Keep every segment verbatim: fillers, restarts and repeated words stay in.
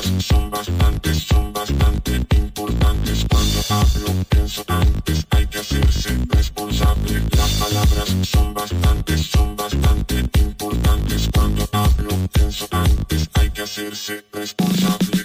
son bastantes, son bastante importantes. Cuando hablo, pienso antes, hay que hacerse responsable. Las palabras son bastantes, son bastante importantes. Cuando hablo, pienso antes, hay que hacerse responsable.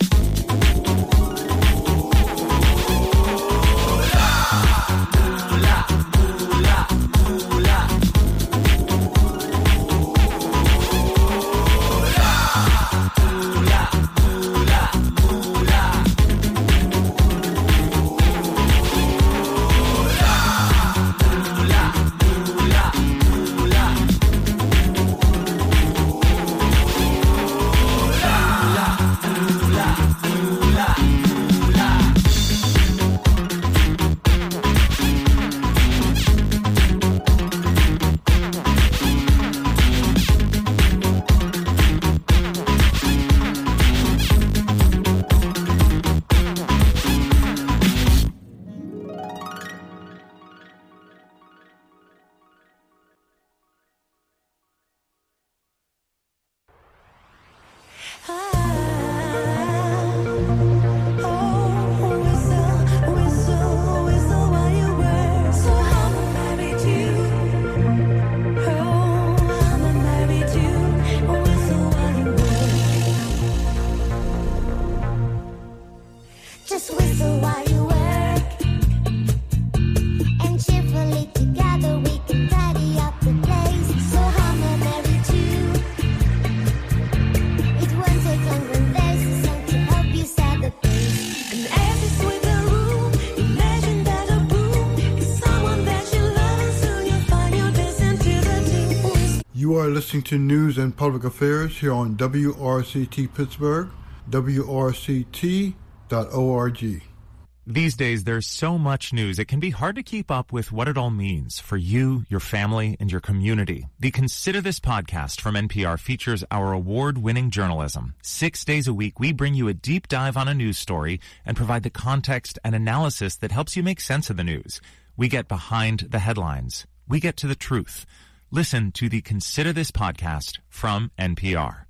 You are listening to News and Public Affairs here on W R C T Pittsburgh, W R C T dot org. These days, there's so much news, it can be hard to keep up with what it all means for you, your family, and your community. The Consider This podcast from N P R features our award-winning journalism. Six days a week, we bring you a deep dive on a news story and provide the context and analysis that helps you make sense of the news. We get behind the headlines. We get to the truth. Listen to the Consider This podcast from N P R.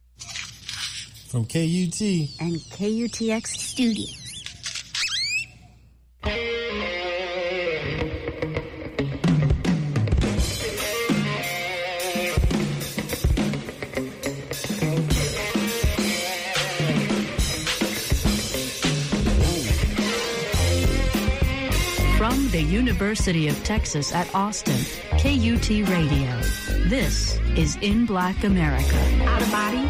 From K U T and K U T X Studios. From the University of Texas at Austin, K U T Radio. This is In Black America. Out of body?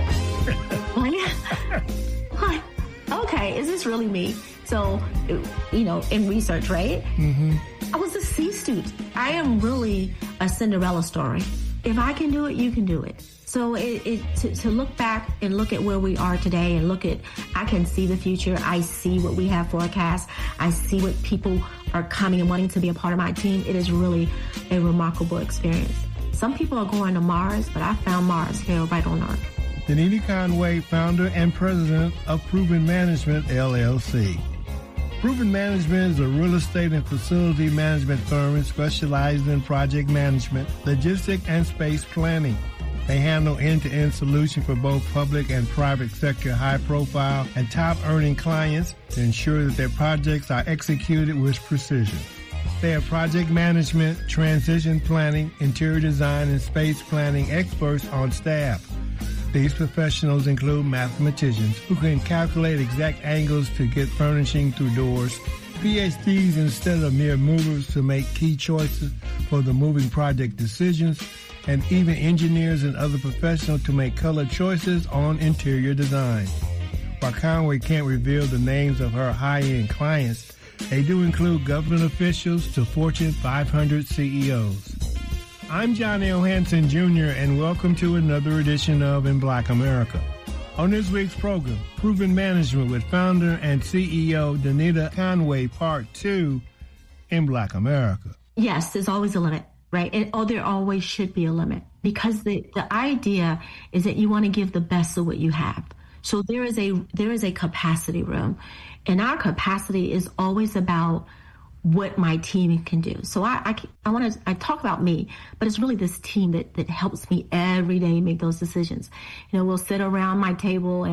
What? Okay, is this really me? So, you know, in research, right? Mm-hmm. I was a C student. I am really a Cinderella story. If I can do it, you can do it. So it, it to, to look back and look at where we are today and look at, I can see the future. I see what we have forecast. I see what people are coming and wanting to be a part of my team. It is really a remarkable experience. Some people are going to Mars, but I found Mars here right on Earth. Danita Conway, founder and president of Proven Management, L L C. Proven Management is a real estate and facility management firm specialized in project management, logistics, and space planning. They handle end-to-end solutions for both public and private sector high-profile and top-earning clients to ensure that their projects are executed with precision. They have project management, transition planning, interior design, and space planning experts on staff. These professionals include mathematicians who can calculate exact angles to get furnishing through doors, P H Ds instead of mere movers to make key choices for the moving project decisions, and even engineers and other professionals to make color choices on interior design. While Conway can't reveal the names of her high-end clients, they do include government officials to Fortune five hundred C E Os. I'm John L. Hanson, Junior, and welcome to another edition of In Black America. On this week's program, Proven Management with founder and C E O Danita Conway, Part two, In Black America. Yes, there's always a limit, right? And oh, there always should be a limit, because the, the idea is that you want to give the best of what you have. So there is a there is a capacity room, and our capacity is always about what my team can do. So I I, I want to I talk about me, but it's really this team that that helps me every day make those decisions. You know, we'll sit around my table and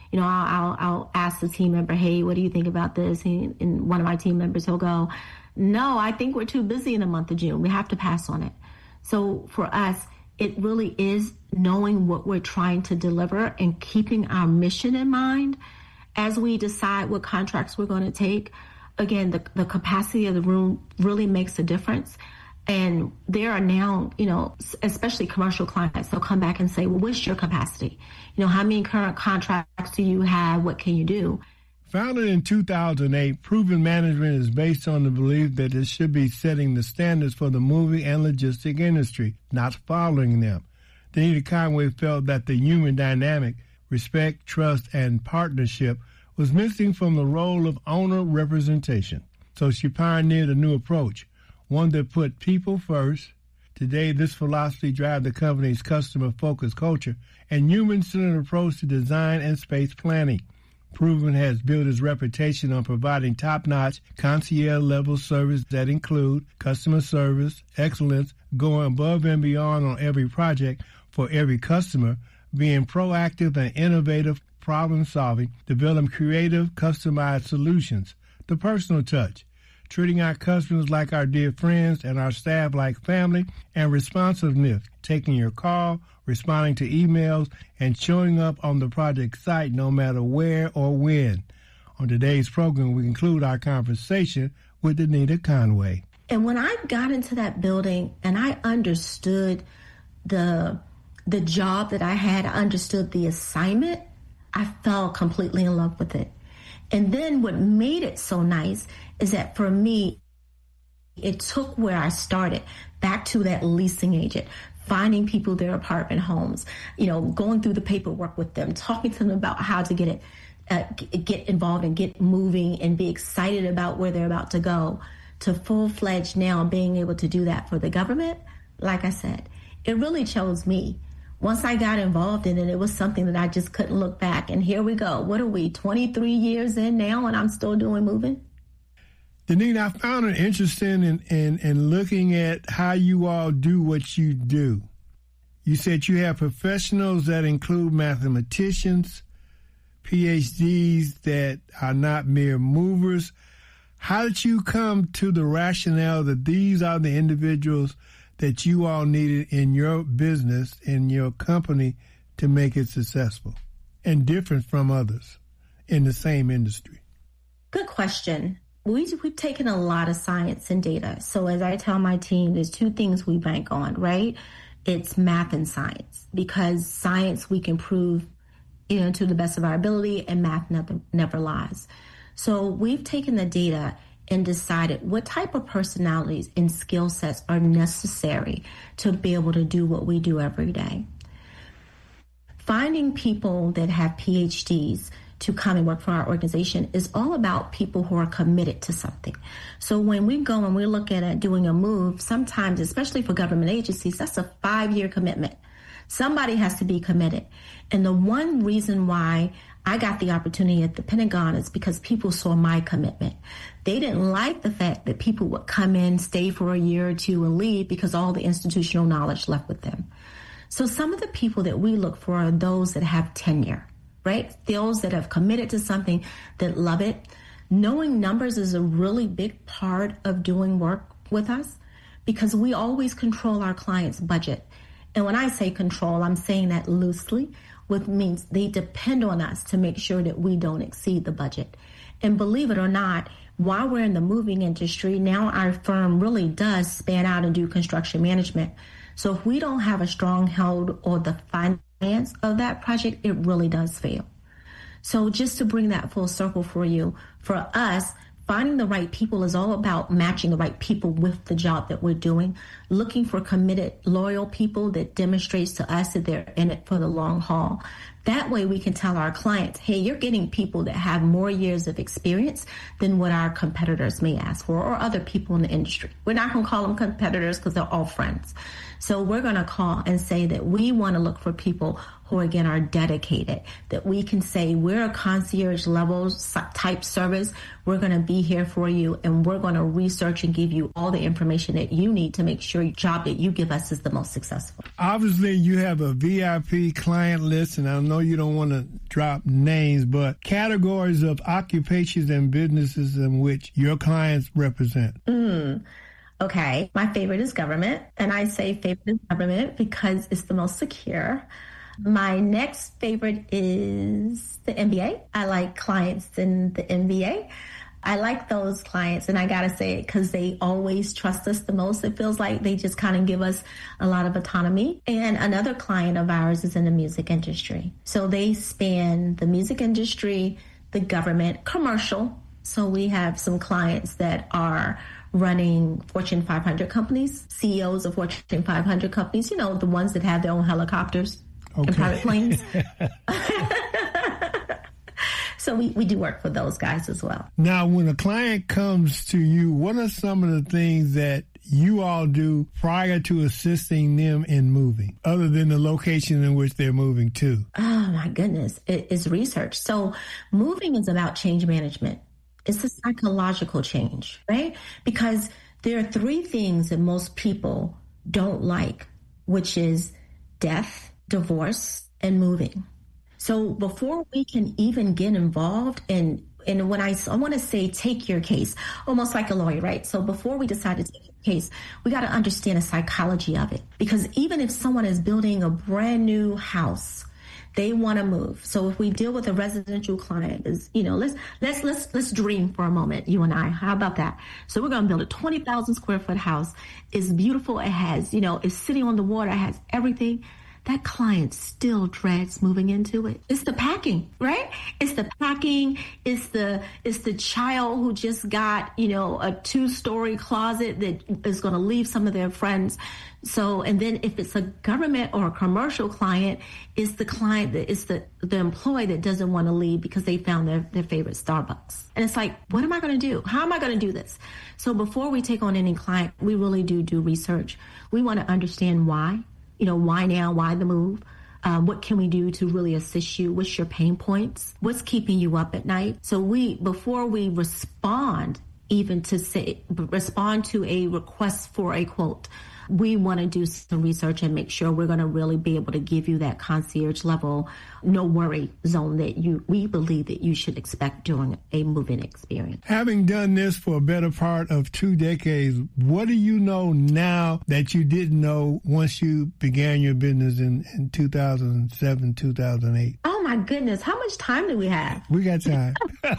You know, I'll, I'll, I'll ask the team member, hey, what do you think about this? And, and one of my team members, he'll go, no, I think we're too busy in the month of June. We have to pass on it. So for us, it really is knowing what we're trying to deliver and keeping our mission in mind as we decide what contracts we're going to take. Again, the, the capacity of the room really makes a difference. And there are now, you know, especially commercial clients, they'll come back and say, well, what's your capacity? You know, how many current contracts do you have? What can you do? Founded in two thousand eight, Proven Management is based on the belief that it should be setting the standards for the movie and logistic industry, not following them. Danita Conway felt that the human dynamic, respect, trust, and partnership was missing from the role of owner representation. So she pioneered a new approach, one that put people first. Today, this philosophy drives the company's customer-focused culture and human-centered approach to design and space planning. Proven has built its reputation on providing top-notch concierge-level service that include customer service, excellence, going above and beyond on every project for every customer, being proactive and innovative, problem-solving, develop creative, customized solutions, the personal touch, treating our customers like our dear friends and our staff like family, and responsiveness, taking your call, responding to emails, and showing up on the project site no matter where or when. On today's program, we conclude our conversation with Danita Conway. And when I got into that building and I understood the the job that I had, I understood the assignment, I fell completely in love with it. And then what made it so nice is that for me, it took where I started back to that leasing agent, finding people their apartment homes, you know, going through the paperwork with them, talking to them about how to get it, uh, get involved and get moving and be excited about where they're about to go, to full-fledged now being able to do that for the government. Like I said, it really chose me. Once I got involved in it, it was something that I just couldn't look back. And here we go. What are we, twenty-three years in now, and I'm still doing moving? Danita, I found it interesting in, in, in looking at how you all do what you do. You said you have professionals that include mathematicians, P H Ds that are not mere movers. How did you come to the rationale that these are the individuals that you all needed in your business, in your company, to make it successful and different from others in the same industry? Good question. We, we've taken a lot of science and data. So as I tell my team, there's two things we bank on, right? It's math and science, because science we can prove, you know, to the best of our ability, and math never, never lies. So we've taken the data and decided what type of personalities and skill sets are necessary to be able to do what we do every day. Finding people that have P H Ds to come and work for our organization is all about people who are committed to something. So when we go and we look at it, doing a move, sometimes, especially for government agencies, that's a five-year commitment. Somebody has to be committed. And the one reason why I got the opportunity at the Pentagon is because people saw my commitment. They didn't like the fact that people would come in, stay for a year or two, and leave because all the institutional knowledge left with them. So some of the people that we look for are those that have tenure, right? Those that have committed to something, that love it. Knowing numbers is a really big part of doing work with us, because we always control our clients' budget. And when I say control, I'm saying that loosely, which means they depend on us to make sure that we don't exceed the budget. And believe it or not, while we're in the moving industry, now our firm really does span out and do construction management. So if we don't have a strong hold on the finance of that project, it really does fail. So just to bring that full circle for you, for us, finding the right people is all about matching the right people with the job that we're doing, looking for committed, loyal people that demonstrates to us that they're in it for the long haul. That way we can tell our clients, hey, you're getting people that have more years of experience than what our competitors may ask for, or other people in the industry. We're not going to call them competitors because they're all friends. So we're going to call and say that we want to look for people who again are dedicated, that we can say we're a concierge level type service. We're going to be here for you, and we're going to research and give you all the information that you need to make sure your job that you give us is the most successful. Obviously, you have a V I P client list, and I know you don't want to drop names, but categories of occupations and businesses in which your clients represent. Mm. Okay, my favorite is government, and I say favorite is government because it's the most secure. My next favorite is the N B A. I like clients in the N B A. I like those clients, and I gotta say it because they always trust us the most. It feels like they just kind of give us a lot of autonomy. And another client of ours is in the music industry. So they span the music industry, the government, commercial. So we have some clients that are running Fortune five hundred companies, C E Os of Fortune five hundred companies, you know, the ones that have their own helicopters. Okay. And private planes. So we, we do work for those guys as well. Now, when a client comes to you, what are some of the things that you all do prior to assisting them in moving, other than the location in which they're moving to? Oh, my goodness. It is research. So moving is about change management. It's a psychological change, right? Because there are three things that most people don't like, which is death, divorce, and moving. So before we can even get involved in, and when I, I want to say take your case, almost like a lawyer, right? So before we decide to take your case, we got to understand the psychology of it. Because even if someone is building a brand new house, they want to move. So if we deal with a residential client, is you know, let's let's let's let's dream for a moment, you and I. How about that? So we're going to build a twenty thousand square foot house. It's beautiful. It has, you know, it's sitting on the water. It has everything. That client still dreads moving into it. It's the packing, right? It's the packing. It's the it's the child who just got, you know, a two-story closet that is going to leave some of their friends. So, and then if it's a government or a commercial client, it's the client that it's the the employee that doesn't want to leave because they found their, their favorite Starbucks. And it's like, what am I going to do? How am I going to do this? So before we take on any client, we really do do research. We want to understand why. You know, why now? Why the move? Um, what can we do to really assist you? What's your pain points? What's keeping you up at night? So we, before we respond, even to say, respond to a request for a quote, we want to do some research and make sure we're going to really be able to give you that concierge level, no worry zone that you we believe that you should expect during a moving experience. Having done this for a better part of two decades, what do you know now that you didn't know once you began your business in, in two thousand seven, two thousand eight? Oh my goodness. How much time do we have? We got time.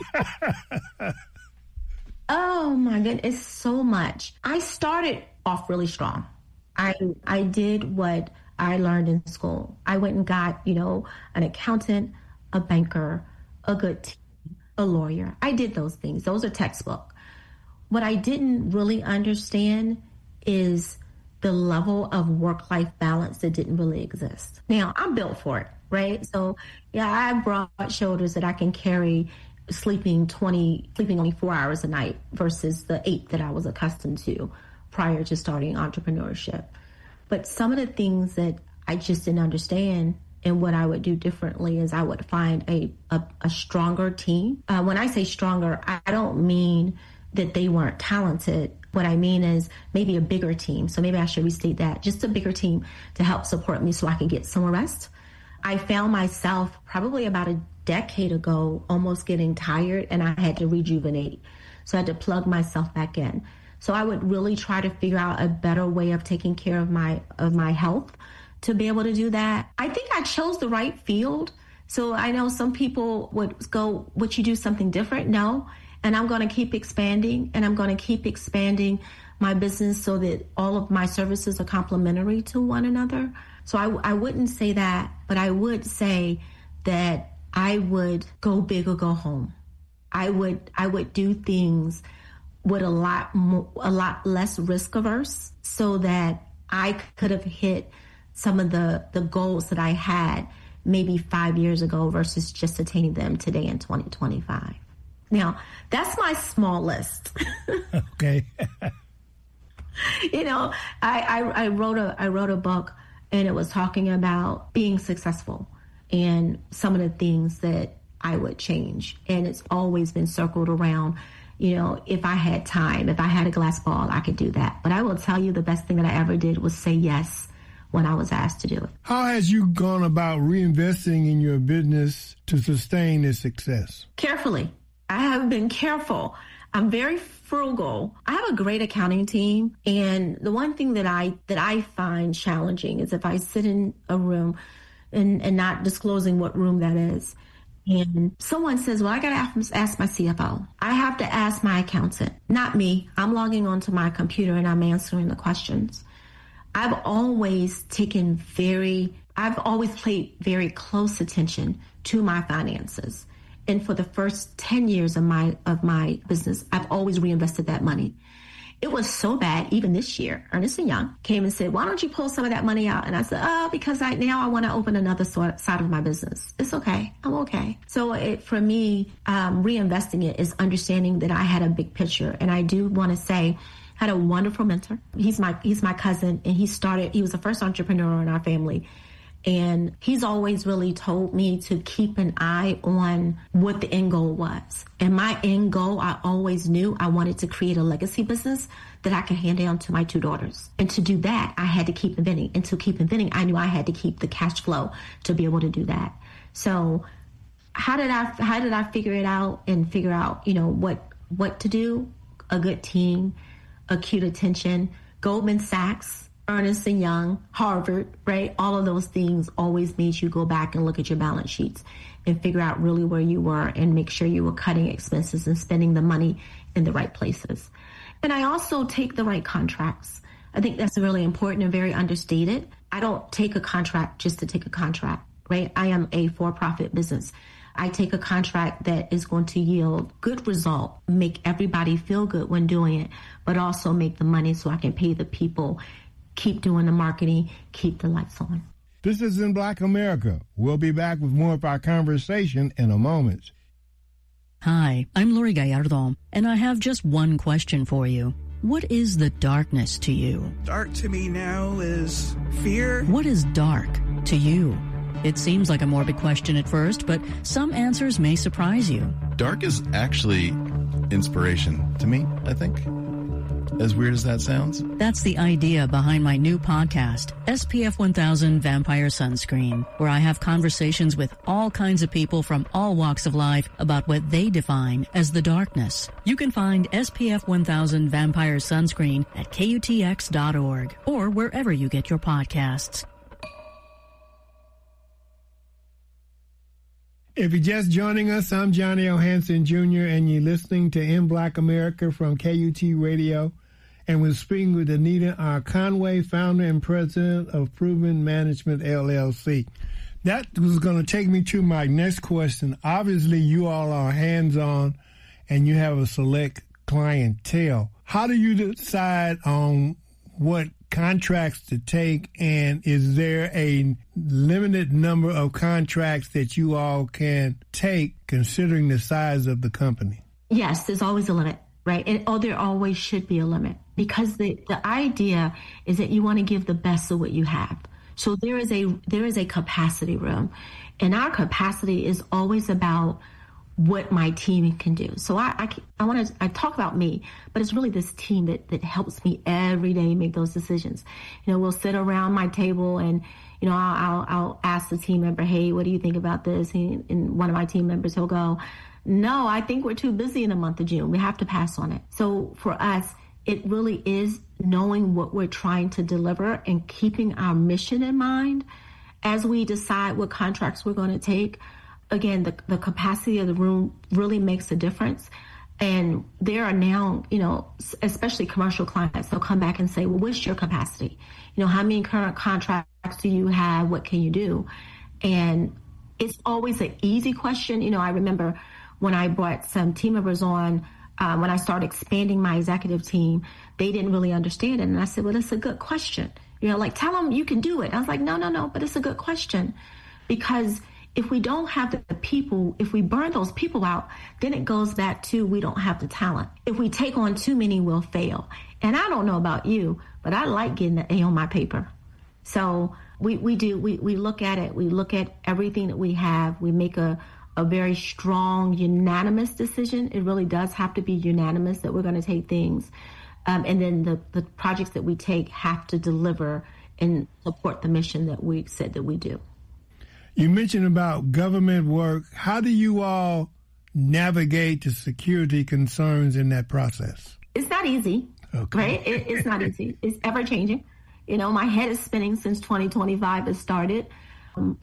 Oh my goodness. It's so much. I started off really strong. I I did what I learned in school. I went and got, you know, an accountant, a banker, a good team, a lawyer. I did those things. Those are textbook. What I didn't really understand is the level of work-life balance that didn't really exist. Now, I'm built for it, right? So, yeah, I have broad shoulders that I can carry sleeping twenty, sleeping only four hours a night versus the eight that I was accustomed to prior to starting entrepreneurship. But some of the things that I just didn't understand and what I would do differently is I would find a, a, a stronger team. Uh, when I say stronger, I don't mean that they weren't talented. What I mean is maybe a bigger team. So maybe I should restate that. Just a bigger team to help support me so I can get some rest. I found myself probably about a decade ago almost getting tired, and I had to rejuvenate. So I had to plug myself back in. So I would really try to figure out a better way of taking care of my of my health to be able to do that. I think I chose the right field. So I know some people would go, would you do something different? No. And I'm going to keep expanding, and I'm going to keep expanding my business so that all of my services are complementary to one another. So I, I wouldn't say that, but I would say that I would go big or go home. I would I would do things with a lot more, a lot less risk averse, so that I could have hit some of the, the goals that I had maybe five years ago versus just attaining them today in twenty twenty-five. Now, that's my small list. Okay. You know, I, I, I wrote a I wrote a book, and it was talking about being successful. and some of the things that I would change. And it's always been circled around, you know, if I had time, if I had a glass ball, I could do that. But I will tell you the best thing that I ever did was say yes when I was asked to do it. How has you gone about reinvesting in your business to sustain its success? Carefully. I have been careful. I'm very frugal. I have a great accounting team. And the one thing that I that I find challenging is if I sit in a room and, and not disclosing what room that is, and someone says, well, I got to ask, ask my C F O. I have to ask my accountant, not me. I'm logging onto my computer and I'm answering the questions. I've always taken very, I've always paid very close attention to my finances. And for the first ten years of my of my business, I've always reinvested that money. It was so bad, even this year, Ernst and Young came and said, why don't you pull some of that money out? And I said, oh, because I now I want to open another sort, side of my business. It's okay. I'm okay. So it, for me, um, reinvesting it is understanding that I had a big picture. And I do want to say, I had a wonderful mentor. He's my he's my cousin, and he started, he was the first entrepreneur in our family. And he's always really told me to keep an eye on what the end goal was. And my end goal, I always knew I wanted to create a legacy business that I could hand down to my two daughters. And to do that, I had to keep inventing. And to keep inventing, I knew I had to keep the cash flow to be able to do that. So how did I how did I figure it out and figure out, you know, what what to do? A good team, acute attention, Goldman Sachs, Ernst and Young, Harvard, right? All of those things always made you go back and look at your balance sheets and figure out really where you were and make sure you were cutting expenses and spending the money in the right places. And I also take the right contracts. I think that's really important and very understated. I don't take a contract just to take a contract, right? I am a for-profit business. I take a contract that is going to yield good result, make everybody feel good when doing it, but also make the money so I can pay the people, keep doing the marketing, keep the lights on. This is In Black America. We'll be back with more of our conversation in a moment. Hi, I'm Lori Gallardo, and I have just one question for you. What is the darkness to you? Dark to me now is fear. What is dark to you? It seems like a morbid question at first, but some answers may surprise you. Dark is actually inspiration to me, I think. As weird as that sounds. That's the idea behind my new podcast, S P F one thousand Vampire Sunscreen, where I have conversations with all kinds of people from all walks of life about what they define as the darkness. You can find S P F one thousand Vampire Sunscreen at K U T X dot org or wherever you get your podcasts. If you're just joining us, I'm Johnny O. Hanson Junior, and you're listening to In Black America from K U T Radio. And we're speaking with Anita R. Conway, founder and president of Proven Management, L L C. That was going to take me to my next question. Obviously, you all are hands-on, and you have a select clientele. How do you decide on what contracts to take, and is there a limited number of contracts that you all can take considering the size of the company? Yes, there's always a limit, right? And oh, there always should be a limit, because the, the idea is that you want to give the best of what you have. So there is a there is a capacity room, and our capacity is always about what my team can do. So I I, I want to I talk about me, but it's really this team that that helps me every day make those decisions. You know, we'll sit around my table and, you know, I'll I'll, I'll ask the team member, hey, what do you think about this? And, and one of my team members, he'll go, no, I think we're too busy in the month of June. We have to pass on it. So for us, it really is knowing what we're trying to deliver and keeping our mission in mind as we decide what contracts we're going to take. Again, the, the capacity of the room really makes a difference. And there are now, you know, especially commercial clients, they'll come back and say, well, what's your capacity? You know, how many current contracts do you have? What can you do? And it's always an easy question. You know, I remember when I brought some team members on, uh, when I started expanding my executive team, they didn't really understand it. And I said, well, it's a good question. You know, like, tell them you can do it. I was like, no, no, no, but it's a good question. Because if we don't have the people, if we burn those people out, then it goes back to we don't have the talent. If we take on too many, we'll fail. And I don't know about you, but I like getting the A on my paper. So We we do. We, we look at it. We look at everything that we have. We make a, a very strong, unanimous decision. It really does have to be unanimous that we're going to take things. Um, and then the, the projects that we take have to deliver and support the mission that we said that we do. You mentioned about government work. How do you all navigate the security concerns in that process? It's not easy, okay. right? It, it's not easy. It's ever changing. You know, my head is spinning since twenty twenty-five has started. Um,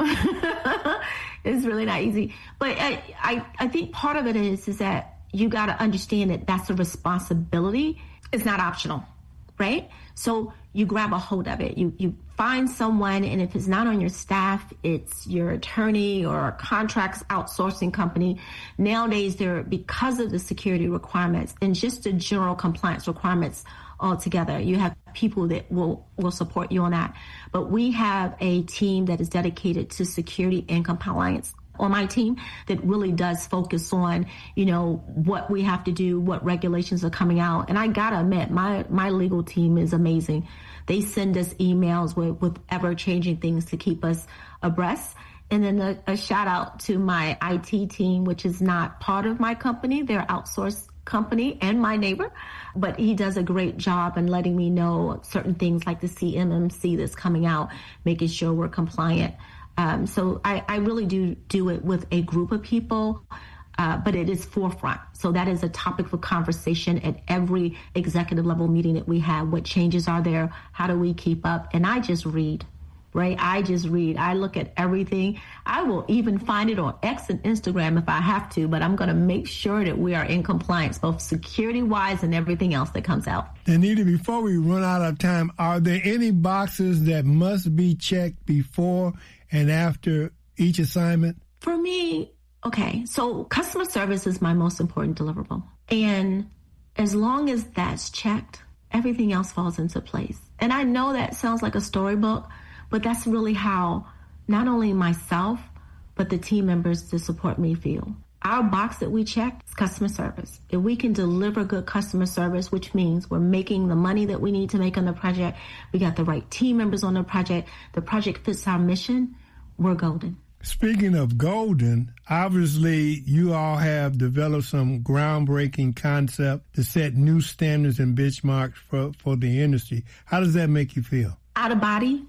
it's really not easy. But I, I, I think part of it is, is that you got to understand that that's a responsibility. It's not optional, right? So you grab a hold of it. You you find someone, and if it's not on your staff, it's your attorney or a contracts outsourcing company. Nowadays, there, because of the security requirements and just the general compliance requirements altogether, you have people that will, will support you on that. But we have a team that is dedicated to security and compliance on my team that really does focus on, you know, what we have to do, what regulations are coming out. And I gotta admit, my, my legal team is amazing. They send us emails with, with ever-changing things to keep us abreast. And then a, a shout out to my I T team, which is not part of my company. They're outsourced company and my neighbor, but he does a great job in letting me know certain things like the C M M C that's coming out, making sure we're compliant. Um, so I, I really do do it with a group of people, uh, but it is forefront. So that is a topic for conversation at every executive level meeting that we have. What changes are there? How do we keep up? And I just read. Right? I just read. I look at everything. I will even find it on X and Instagram if I have to, but I'm going to make sure that we are in compliance, both security-wise and everything else that comes out. Anita, before we run out of time, are there any boxes that must be checked before and after each assignment? For me, okay, so customer service is my most important deliverable. And as long as that's checked, everything else falls into place. And I know that sounds like a storybook, but that's really how not only myself, but the team members that support me feel. Our box that we check is customer service. If we can deliver good customer service, which means we're making the money that we need to make on the project, we got the right team members on the project, the project fits our mission, we're golden. Speaking of golden, obviously you all have developed some groundbreaking concept to set new standards and benchmarks for, for the industry. How does that make you feel? Out of body.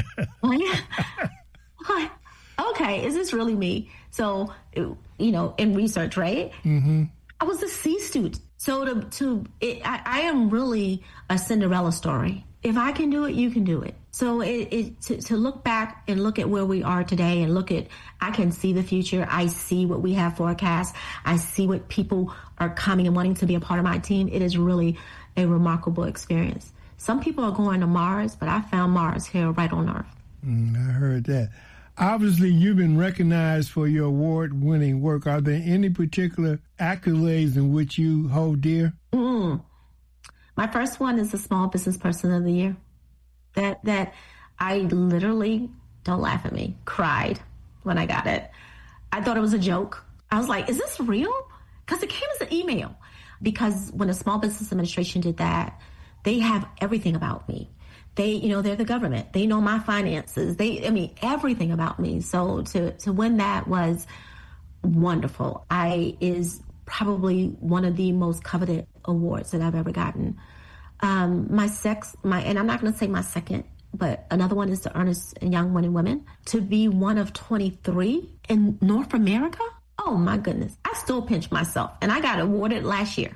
Okay, is this really me? So, you know, in research, right? Mm-hmm. I was a C student. So to, to it, I, I am really a Cinderella story. If I can do it, you can do it. So it, it to, to look back and look at where we are today and look at, I can see the future. I see what we have forecast. I see what people are coming and wanting to be a part of my team. It is really a remarkable experience. Some people are going to Mars, but I found Mars here right on Earth. Mm, I heard that. Obviously, you've been recognized for your award-winning work. Are there any particular accolades in which you hold dear? Mm. My first one is the Small Business Person of the Year. That that I literally, don't laugh at me, cried when I got it. I thought it was a joke. I was like, is this real? Because it came as an email. Because when the Small Business Administration did that, they have everything about me. They, you know, they're the government. They know my finances. They, I mean, everything about me. So to, to win that was wonderful. I is probably one of the most coveted awards that I've ever gotten. Um, my sex, my, and I'm not going to say my second, but another one is the Ernest and Young Men and Women. To be one of twenty-three in North America? Oh my goodness. I still pinch myself, and I got awarded last year.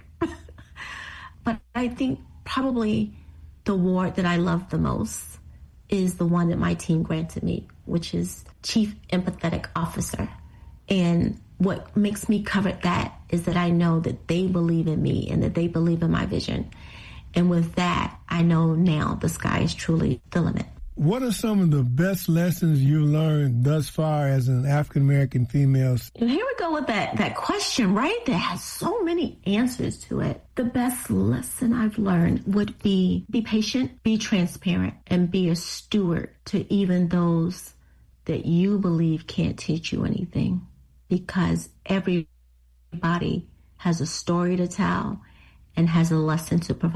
But I think probably the award that I love the most is the one that my team granted me, which is Chief Empathetic Officer. And what makes me covet that is that I know that they believe in me and that they believe in my vision. And with that, I know now the sky is truly the limit. What are some of the best lessons you learned thus far as an African-American female? And here we go with that, that question, right? That has so many answers to it. The best lesson I've learned would be be patient, be transparent, and be a steward to even those that you believe can't teach you anything. Because everybody has a story to tell and has a lesson to provide.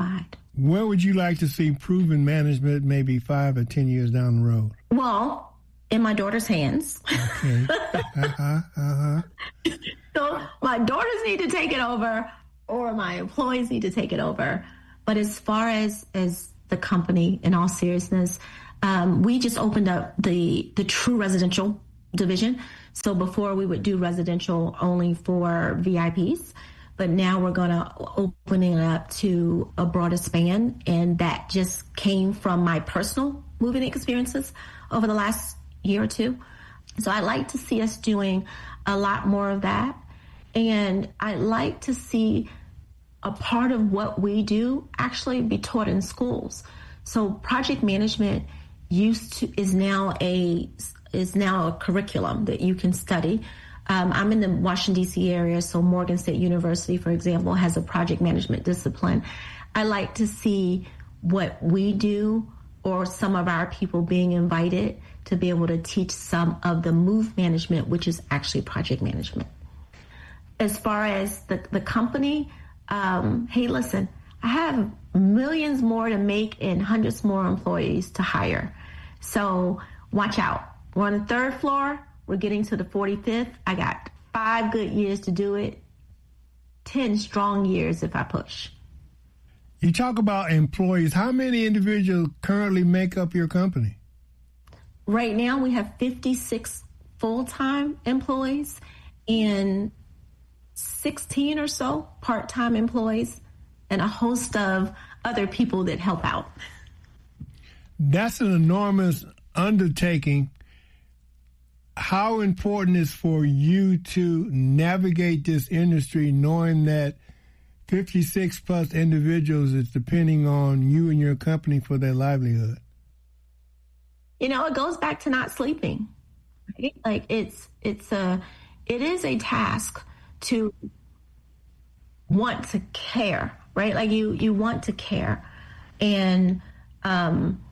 Where would you like to see proven management maybe five or ten years down the road? Well, in my daughter's hands. Okay. Uh-huh, uh-huh. So my daughters need to take it over, or my employees need to take it over. But as far as, as the company, in all seriousness, um, we just opened up the, the true residential division. So before we would do residential only for V I Ps, but now we're going to opening it up to a broader span. And that just came from my personal moving experiences over the last year or two. So I'd like to see us doing a lot more of that. And I'd like to see a part of what we do actually be taught in schools. So project management used to is now a is now a curriculum that you can study. Um, I'm in the Washington, D C area, so Morgan State University, for example, has a project management discipline. I like to see what we do, or some of our people being invited to be able to teach some of the move management, which is actually project management. As far as the, the company, um, hey, listen, I have millions more to make and hundreds more employees to hire. So watch out. We're on the third floor. We're getting to the forty-fifth. I got five good years to do it, ten strong years if I push. You talk about employees. How many individuals currently make up your company? Right now, we have fifty-six full-time employees and sixteen or so part-time employees, and a host of other people that help out. That's an enormous undertaking. How important is for you to navigate this industry knowing that fifty-six plus individuals is depending on you and your company for their livelihood? You know, it goes back to not sleeping. Right? Like it's it's a it is a task to want to care, right? Like you you want to care. And um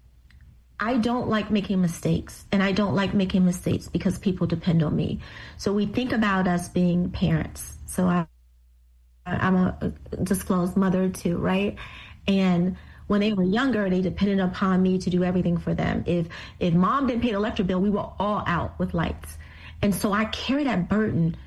I don't like making mistakes, and I don't like making mistakes because people depend on me. So we think about us being parents. So I, I'm a disclosed mother too, right? And when they were younger, they depended upon me to do everything for them. If if mom didn't pay the electric bill, we were all out with lights. And so I carry that burden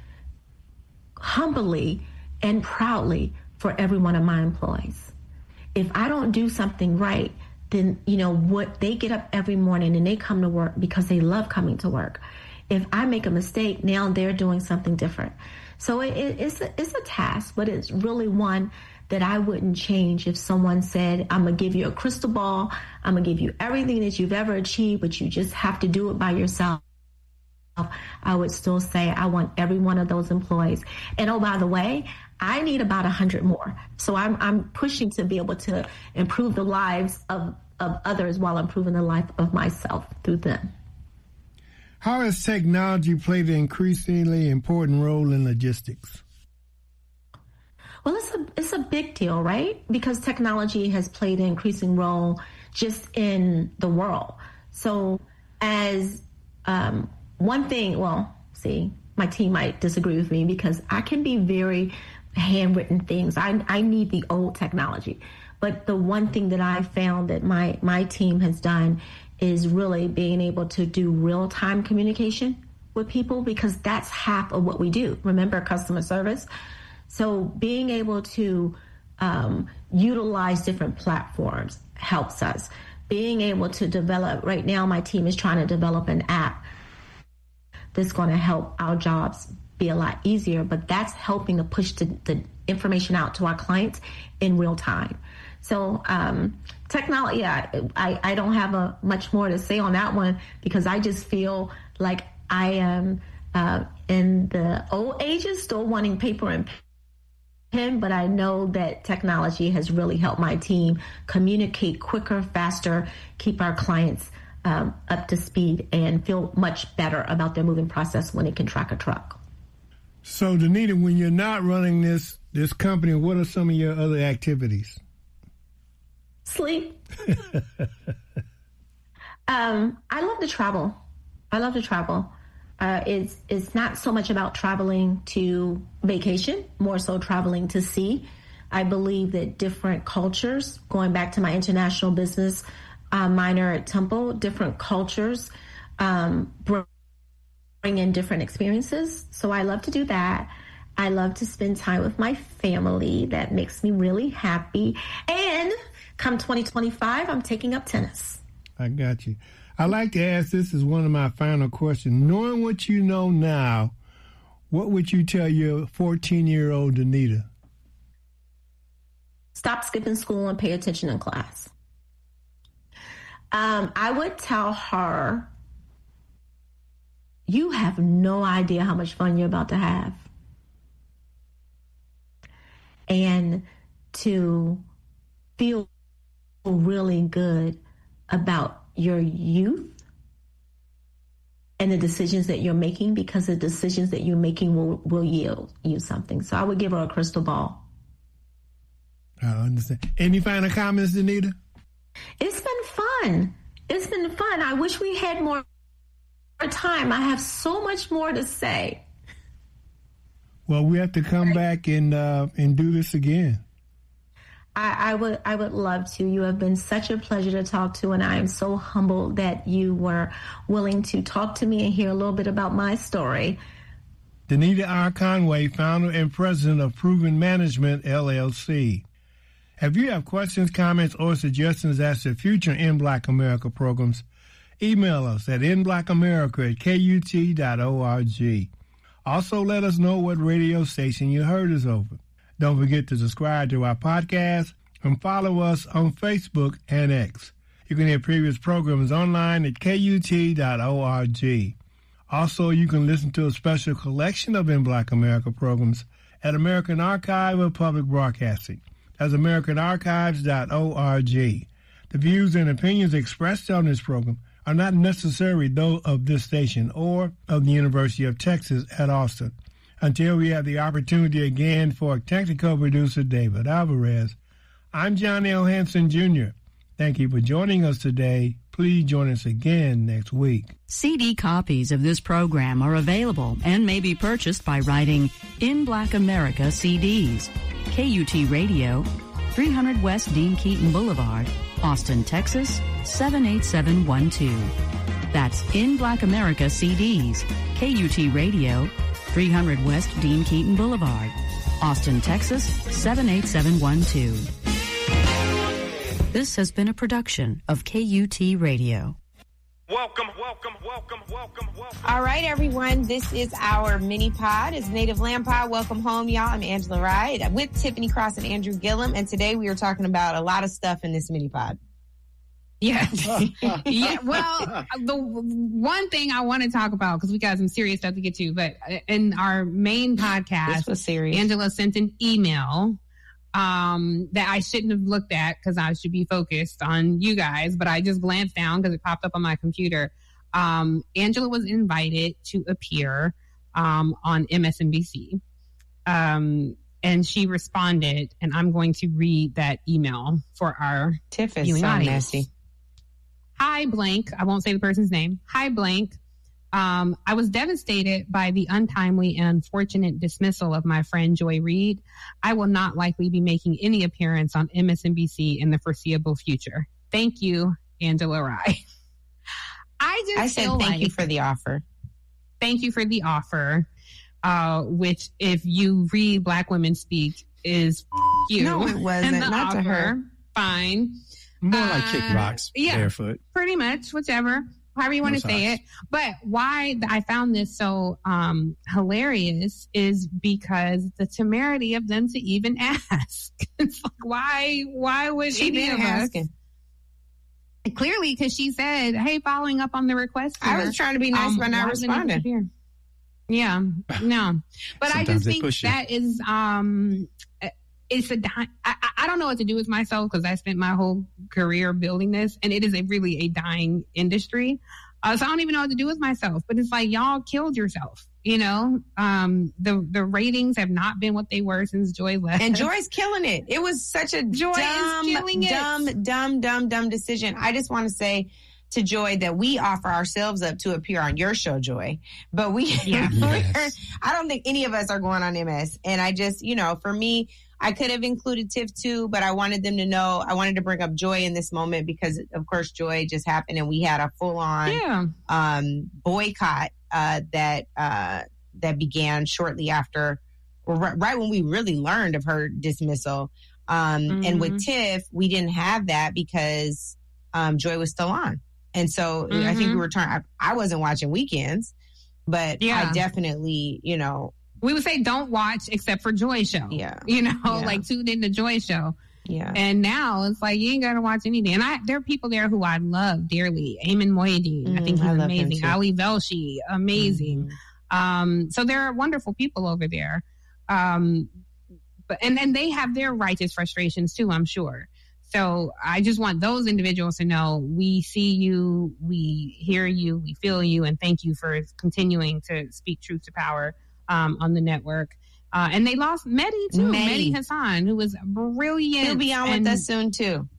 humbly and proudly for every one of my employees. If I don't do something right, then, you know, what they get up every morning and they come to work because they love coming to work. If I make a mistake, now they're doing something different. So it, it, it's, a, it's a task, but it's really one that I wouldn't change if someone said, I'm going to give you a crystal ball, I'm going to give you everything that you've ever achieved, but you just have to do it by yourself. I would still say I want every one of those employees. And oh, by the way, I need about one hundred more. So I'm I'm pushing to be able to improve the lives of, of others while improving the life of myself through them. How has technology played an increasingly important role in logistics? Well, it's a it's a big deal, right? Because technology has played an increasing role just in the world. So as um, one thing, well, see, my team might disagree with me because I can be very handwritten things. I I need the old technology. But the one thing that I found that my, my team has done is really being able to do real-time communication with people, because that's half of what we do. Remember, customer service. So being able to um, utilize different platforms helps us. Being able to develop, right now my team is trying to develop an app that's going to help our jobs be a lot easier, but that's helping to push the, the information out to our clients in real time. So um, technology, yeah, I, I don't have a, much more to say on that one, because I just feel like I am uh, in the old ages, still wanting paper and pen, but I know that technology has really helped my team communicate quicker, faster, keep our clients um, up to speed, and feel much better about their moving process when it can track a truck. So, Danita, when you're not running this this company, what are some of your other activities? Sleep. um, I love to travel. I love to travel. Uh, it's it's not so much about traveling to vacation, more so traveling to see. I believe that different cultures, going back to my international business uh, minor at Temple, different cultures um, bring in different experiences. So I love to do that. I love to spend time with my family. That makes me really happy. And come twenty twenty-five, I'm taking up tennis. I got you. I like to ask, this is one of my final questions. Knowing what you know now, what would you tell your fourteen-year-old Danita? Stop skipping school and pay attention in class. Um, I would tell her, you have no idea how much fun you're about to have. And to feel really good about your youth and the decisions that you're making, because the decisions that you're making will, will yield you something. So I would give her a crystal ball. I understand. Any final comments, Danita? It's been fun. It's been fun. I wish we had more time. I have so much more to say. Well, we have to come back and uh, and do this again. I, I would I would love to. You have been such a pleasure to talk to, and I am so humbled that you were willing to talk to me and hear a little bit about my story. Danita R. Conway, founder and president of Proven Management, L L C. If you have questions, comments, or suggestions as to future In Black America programs, email us at in black america at k u t dot org. Also, let us know what radio station you heard us over. Don't forget to subscribe to our podcast and follow us on Facebook and X. You can hear previous programs online at k u t dot org. Also, you can listen to a special collection of In Black America programs at American Archive of Public Broadcasting. That's american archives dot org. The views and opinions expressed on this program are not necessarily those of this station or of the University of Texas at Austin. Until we have the opportunity again for technical producer David Alvarez, I'm John L. Hanson, Junior Thank you for joining us today. Please join us again next week. C D copies of this program are available and may be purchased by writing In Black America C Ds, K U T Radio, three hundred West Dean Keaton Boulevard, Austin, Texas, seven eight seven one two. That's In Black America C Ds, K U T Radio, three hundred West Dean Keaton Boulevard, Austin, Texas, seven eight seven one two. This has been a production of K U T Radio. Welcome, welcome, welcome, welcome, welcome. All right, everyone. This is our mini pod. It's Native Land Pod. Welcome home, y'all. I'm Angela Wright with Tiffany Cross and Andrew Gillum. And today we are talking about a lot of stuff in this mini pod. Yeah. yeah. Well, the one thing I want to talk about, because we got some serious stuff to get to, but in our main podcast, this was serious. Angela sent an email um, that I shouldn't have looked at because I should be focused on you guys, but I just glanced down because it popped up on my computer. Um, Angela was invited to appear um, on M S N B C. Um, and she responded, and I'm going to read that email for our Tiff is so audience. messy. Hi, blank. I won't say the person's name. Hi, blank. Um, I was devastated by the untimely and unfortunate dismissal of my friend Joy Reid. I will not likely be making any appearance on M S N B C in the foreseeable future. Thank you, Angela Rye. I just I said feel thank like, you for the offer. Thank you for the offer, uh, which if you read Black Women Speak is you. No, it wasn't. And the Not offer, to her. Fine. More like Uh, kick rocks yeah. barefoot. Pretty much, whichever, however you want to No say socks. it. But why I found this so um, hilarious is because the temerity of them to even ask. It's like, why, why would She any been of us? asking. Clearly, because she said, hey, following up on the request. I here, was trying to be nice um, by not why wouldn't you responding. appear? Yeah, no. But I Sometimes just they think push you. that is, um, it's a, di- I, I don't know what to do with myself because I spent my whole career building this, and it is a really a dying industry. Uh, so I don't even know what to do with myself. But it's like, y'all killed yourself. You know, um, the the ratings have not been what they were since Joy left. And Joy's killing it. It was such a Joy is dumb, killing it. dumb, dumb, dumb, dumb decision. I just want to say to Joy that we offer ourselves up to appear on your show, Joy. But we, Yeah. we're- I don't think any of us are going on M S. And I just, you know, for me, I could have included Tiff too, but I wanted them to know, I wanted to bring up Joy in this moment because, of course, Joy just happened and we had a full-on yeah. um, boycott uh, that uh, that began shortly after, or right, right when we really learned of her dismissal. Um, mm-hmm. And with Tiff, we didn't have that because um, Joy was still on. And so mm-hmm. I think we were trying, I, I wasn't watching weekends, but yeah. I definitely, you know. We would say don't watch except for Joy Show. Yeah. You know, yeah. like tune in to Joy Show. Yeah. And now it's like you ain't got to watch anything. And I there are people there who I love dearly. Eamon Moyedine, mm, I think he's I amazing. Ali Velshi, amazing. Mm. Um, so there are wonderful people over there. Um, but and then they have their righteous frustrations too, I'm sure. So I just want those individuals to know we see you, we hear you, we feel you, and thank you for continuing to speak truth to power um, on the network. Uh, and they lost Mehdi too, Mehdi, Mehdi Hassan, who was brilliant. He'll be on with us soon too.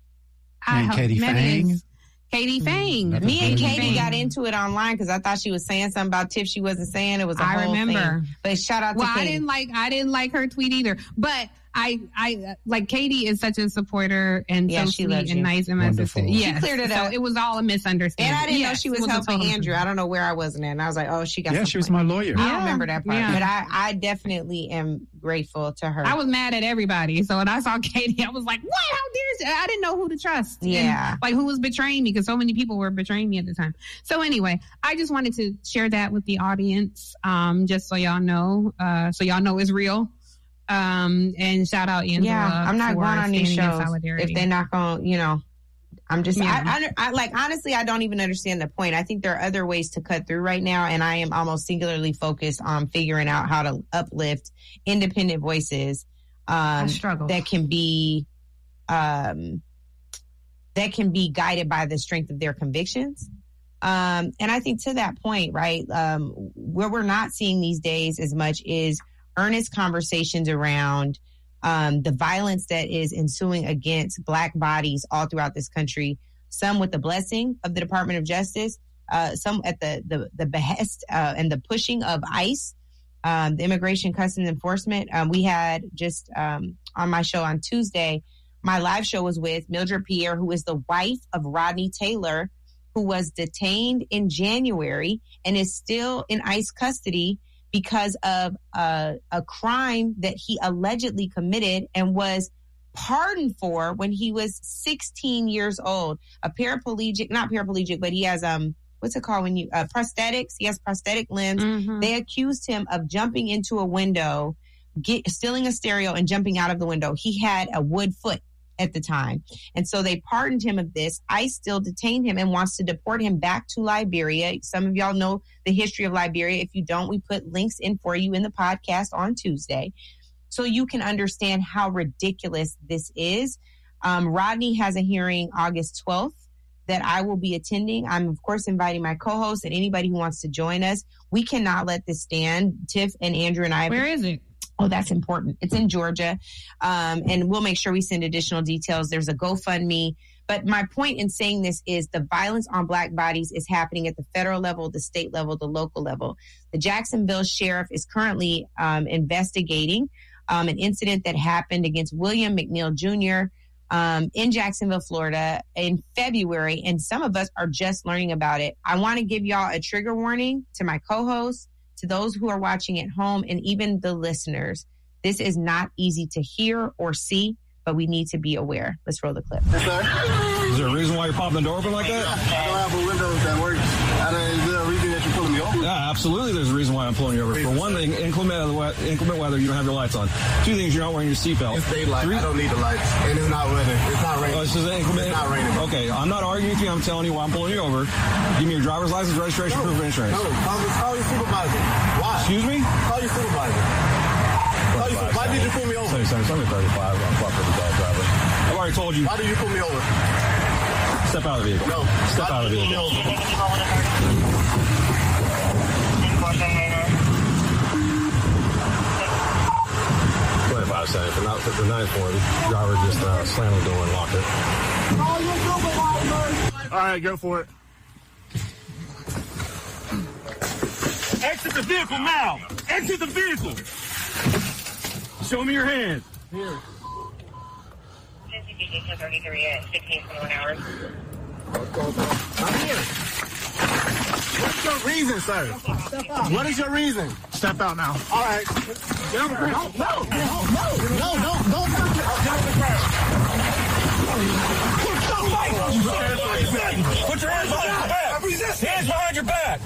I and Katie Fang. Is, Katie Fang. Mm-hmm. Me and Katie Fang. got into it online because I thought she was saying something about Tiff she wasn't saying. It was a I whole remember. thing. But shout out to well, Katie. I didn't like I didn't like her tweet either. But I, I like Katie is such a supporter and yeah, so she sweet and you. nice and my sister. Yes. She cleared it up. So it was all a misunderstanding. And I didn't yes, know she was, was helping Andrew. I don't know where I wasn't at. And I was like, oh, she got Yeah, she was my lawyer. I yeah. don't remember that part. Yeah. But I, I definitely am grateful to her. I was mad at everybody. So when I saw Katie, I was like, what? How dare she? I didn't know who to trust. Yeah. And, like who was betraying me because so many people were betraying me at the time. So anyway, I just wanted to share that with the audience um, just so y'all know. Uh, so y'all know it's real. Um, and shout out Angela. Yeah, I'm not going on these shows if they're not going, you know, I'm just, yeah. I, I, I like, honestly, I don't even understand the point. I think there are other ways to cut through right now. And I am almost singularly focused on figuring out how to uplift independent voices, um, that can be, um, that can be guided by the strength of their convictions. Um, and I think to that point, right, um, where we're not seeing these days as much is earnest conversations around um, the violence that is ensuing against Black bodies all throughout this country, some with the blessing of the Department of Justice, uh, some at the, the, the behest uh, and the pushing of ICE, um, the Immigration Customs Enforcement. Um, we had just um, on my show on Tuesday, my live show was with Mildred Pierre, who is the wife of Rodney Taylor, who was detained in January and is still in ICE custody because of uh, a crime that he allegedly committed and was pardoned for when he was sixteen years old. A paraplegic, not paraplegic, but he has, um, what's it called when you, uh, prosthetics? He has prosthetic limbs. Mm-hmm. They accused him of jumping into a window, get, stealing a stereo and jumping out of the window. He had a wood foot at the time. And so they pardoned him of this. ICE still detained him and wants to deport him back to Liberia. Some of y'all know the history of Liberia. If you don't, we put links in for you in the podcast on Tuesday so you can understand how ridiculous this is. Um, Rodney has a hearing August twelfth that I will be attending. I'm, of course, inviting my co-host and anybody who wants to join us. We cannot let this stand. Tiff and Andrew and I. Where is it? Oh, that's important. It's in Georgia. Um, and we'll make sure we send additional details. There's a GoFundMe. But my point in saying this is the violence on Black bodies is happening at the federal level, the state level, the local level. The Jacksonville sheriff is currently um, investigating um, an incident that happened against William McNeil Junior Um, in Jacksonville, Florida in February. And some of us are just learning about it. I want to give y'all a trigger warning to my co-hosts, to those who are watching at home, and even the listeners. This is not easy to hear or see, but we need to be aware. Let's roll the clip. Yes, sir. Is there a reason why you're popping the door open like that? I don't have a window that works. Is there a reason that you're pulling me over? Yeah, absolutely. There's a reason why I'm pulling you over. For one thing, inclement weather, inclement weather, you don't have your lights on. Two things, you're not wearing your seatbelt. It's daylight. Three, I don't need the lights. And it's not weather. It's not raining. Oh, it's just inclement. It's not raining. Okay, I'm not arguing with you. I'm telling you why I'm pulling you over. Give me your driver's license, registration, no, proof of insurance. No, call, call your supervisor. Why? Excuse me? Call your supervisor. Call your, why did you pull me over? seventy-seven, thirty-five. I'm fucking with the dog driver. I've already told you. Why did you pull me over? Step out of the vehicle. No. Step out of the vehicle. twenty-five seconds. For not for nine forty, driver just uh, slammed the door and locked it. All right, go for it. Exit the vehicle now. Exit the vehicle. Show me your hands. Here. thirty-three at fifteen twenty-one hours. I'm here. What's your reason, sir? Step out. What is your reason? Step out now. All right. Get on the ground. No, no, no, no, no, no. Get on the ground. Put your hands behind your back. I'm resisting. Hands behind your back.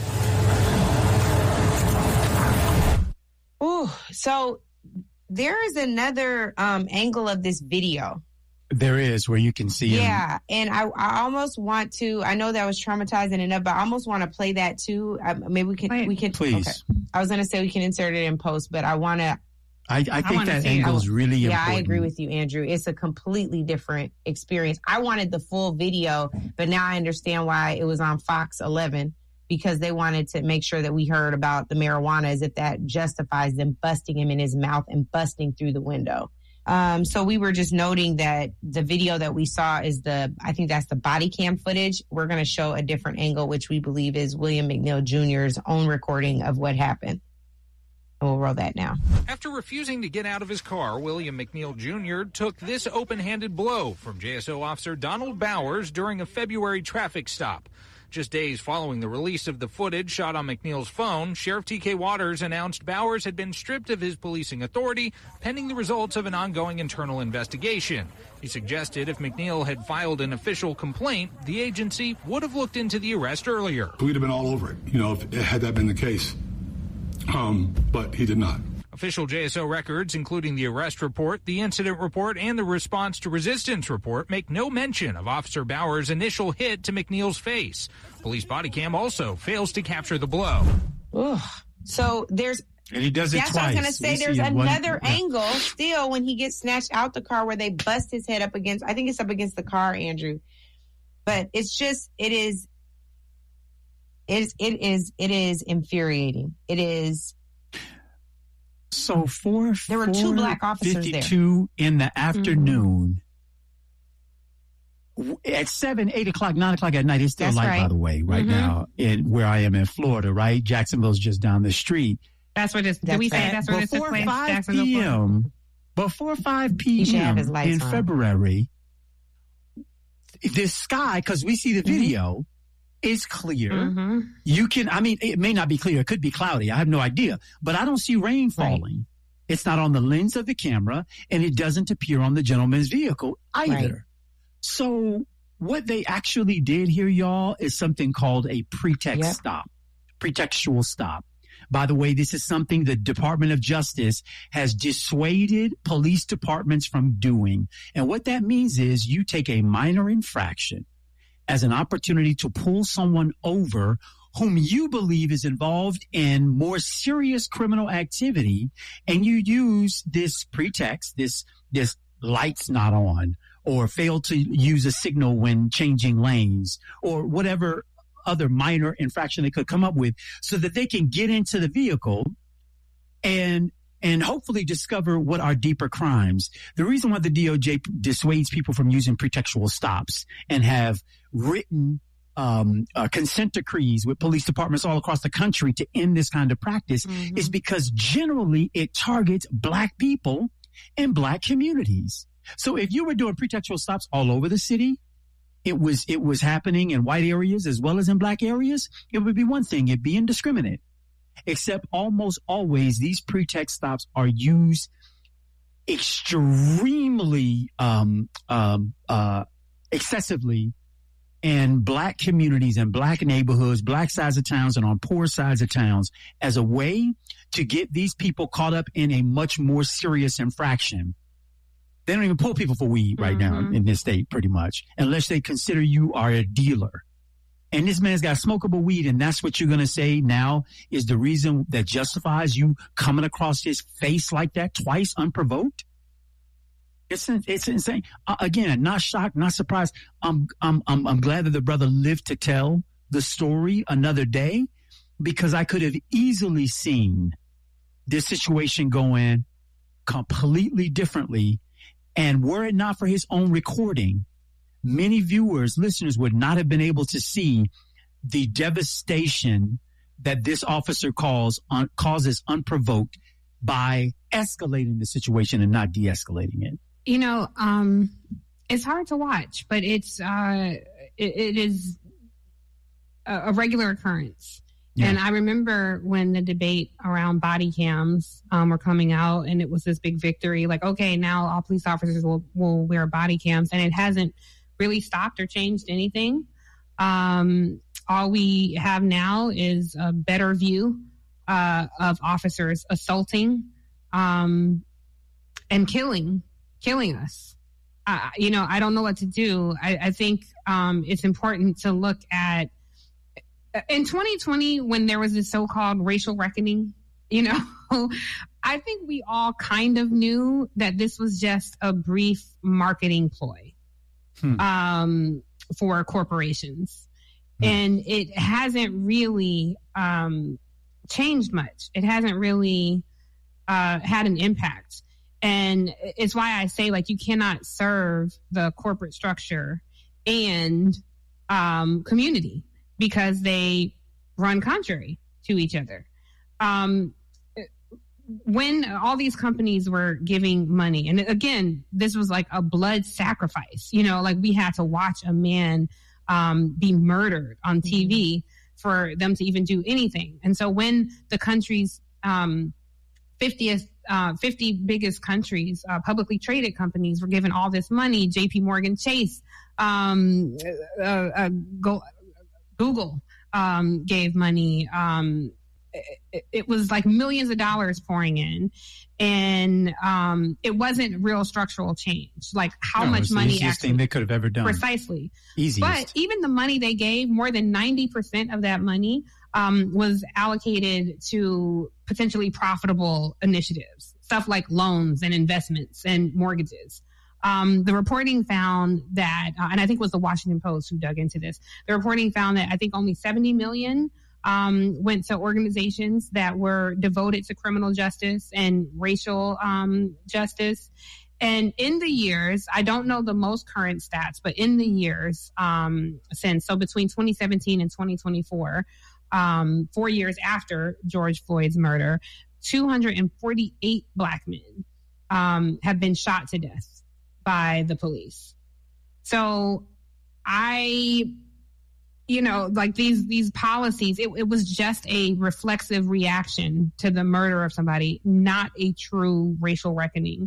Ooh, so there is another um, angle of this video. There is, where you can see yeah, him. and I, I almost want to. I know that was traumatizing enough, but I almost want to play that too. Um, maybe we can. Wait, we can. Please. Okay. I was going to say we can insert it in post, but I want to. I, I think I that angle is really yeah, important. Yeah, I agree with you, Andrew. It's a completely different experience. I wanted the full video, but now I understand why it was on Fox eleven, because they wanted to make sure that we heard about the marijuana, as if that justifies them busting him in his mouth and busting through the window. Um, so we were just noting that the video that we saw is the, I think that's the body cam footage. We're going to show a different angle, which we believe is William McNeil Junior's own recording of what happened. And we'll roll that now. After refusing to get out of his car, William McNeil Junior took this open-handed blow from J S O officer Donald Bowers during a February traffic stop. Just days following the release of the footage shot on McNeil's phone, Sheriff T K Waters announced Bowers had been stripped of his policing authority pending the results of an ongoing internal investigation. He suggested if McNeil had filed an official complaint, the agency would have looked into the arrest earlier. We'd have been all over it, you know, if, had that been the case. Um, but he did not. Official J S O records, including the arrest report, the incident report, and the response to resistance report, make no mention of Officer Bowers' initial hit to McNeil's face. Police body cam also fails to capture the blow. Ugh. So there's... And he does it That's twice. what I was going to say. There's another one, angle yeah. still when he gets snatched out the car where they bust his head up against... I think it's up against the car, Andrew. But it's just... It is... It is... It is, it is infuriating. It is... So four, there were two black officers fifty-two there. In the afternoon. Mm-hmm. At seven, eight o'clock, nine o'clock at night, it's still That's light, right. by the way, right mm-hmm. now, in where I am in Florida, right? Jacksonville's just down the street. That's where this, did we say that's where this took place? Before five p.m., before five p.m. in on. February, the sky, because we see the video, mm-hmm. is clear. Mm-hmm. You can, I mean, it may not be clear. It could be cloudy. I have no idea. But I don't see rain falling. Right. It's not on the lens of the camera, and it doesn't appear on the gentleman's vehicle either. Right. So what they actually did here, y'all, is something called a pretext yep. stop, pretextual stop. By the way, this is something the Department of Justice has dissuaded police departments from doing. And what that means is you take a minor infraction as an opportunity to pull someone over whom you believe is involved in more serious criminal activity, and you use this pretext, this this lights not on, or fail to use a signal when changing lanes, or whatever other minor infraction they could come up with, so that they can get into the vehicle and and hopefully discover what are deeper crimes. The reason why the D O J dissuades people from using pretextual stops and have written um, uh, consent decrees with police departments all across the country to end this kind of practice mm-hmm. is because generally it targets black people and black communities. So if you were doing pretextual stops all over the city, it was it was happening in white areas as well as in black areas, it would be one thing. It'd be indiscriminate. Except almost always these pretext stops are used extremely um, um, uh, excessively in black communities and black neighborhoods, black sides of towns and on poor sides of towns as a way to get these people caught up in a much more serious infraction. They don't even pull people for weed right mm-hmm. now in this state, pretty much, unless they consider you are a dealer. And this man's got smokable weed, and that's what you're going to say now is the reason that justifies you coming across his face like that twice unprovoked? It's it's insane. Uh, again, not shocked, not surprised. I'm, I'm, I'm, I'm glad that the brother lived to tell the story another day, because I could have easily seen this situation going completely differently. And were it not for his own recording, many viewers, listeners would not have been able to see the devastation that this officer calls un, causes unprovoked, by escalating the situation and not de-escalating it? You know, um, it's hard to watch, but it's uh, it, it is a, a regular occurrence. Yeah. And I remember when the debate around body cams um, were coming out, and it was this big victory, like, okay, now all police officers will, will wear body cams, and it hasn't really stopped or changed anything. Um, all we have now is a better view uh, of officers assaulting um, and killing, killing us. Uh, you know, I don't know what to do. I, I think um, it's important to look at in twenty twenty, when there was this so-called racial reckoning, you know, I think we all kind of knew that this was just a brief marketing ploy hmm. um, for corporations. Hmm. And it hasn't really um, changed much. It hasn't really uh, had an impact. And it's why I say, like, you cannot serve the corporate structure and um, community, because they run contrary to each other. Um, when all these companies were giving money, and again, this was like a blood sacrifice, you know, like we had to watch a man um, be murdered on T V mm-hmm. for them to even do anything. And so when the country's um, fiftieth, uh, fifty biggest countries, uh, publicly traded companies were given all this money, J P Morgan Chase, um, uh, uh, go, Google um, gave money. Um, it, it was like millions of dollars pouring in, and um, it wasn't real structural change. Like how no, much the money easiest actually thing they could have ever done. Precisely. Easiest. But even the money they gave, more than ninety percent of that money um, was allocated to potentially profitable initiatives, stuff like loans and investments and mortgages. Um, the reporting found that, uh, and I think it was the Washington Post who dug into this. The reporting found that I think only seventy million um, went to organizations that were devoted to criminal justice and racial um, justice. And in the years, I don't know the most current stats, but in the years um, since, so between twenty seventeen and twenty twenty-four, um, four years after George Floyd's murder, two hundred forty-eight Black men um, have been shot to death by the police. So I, you know, like these, these policies, it, it was just a reflexive reaction to the murder of somebody, not a true racial reckoning